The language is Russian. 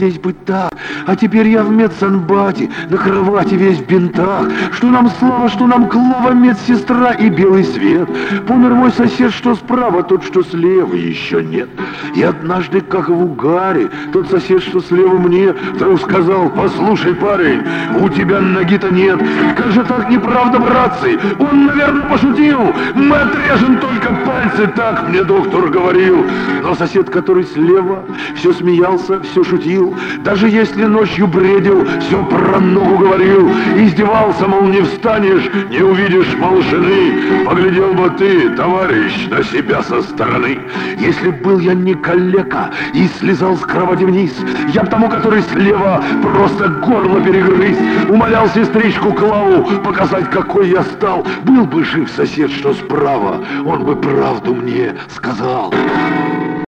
здесь быть так. А теперь я в медсанбате, на кровати весь в бинтах. Что нам слава, что нам Клава, медсестра и белый свет. Помер мой сосед, что справа, тот, что слева, еще нет. И однажды, как в угаре, тот сосед, что слева мне, вдруг сказал: послушай, парень, у тебя ноги-то нет. Как же так неправда, братцы? Он, наверное, пошутил. Мы отрежем только пальцы, так мне доктор говорил. Но сосед, который слева, все смеялся, все шутил. Даже если ночью бредил, все про ногу говорил. Издевался, мол, не встанешь, не увидишь, мол, жены. Поглядел бы ты, товарищ, на себя со стороны. Если был я не калека и слезал с кровати вниз, я б тому, который слева, просто горло перегрыз. Умолял сестричку Клаву показать, какой я стал. Был бы жив сосед, что справа, он бы правду мне сказал.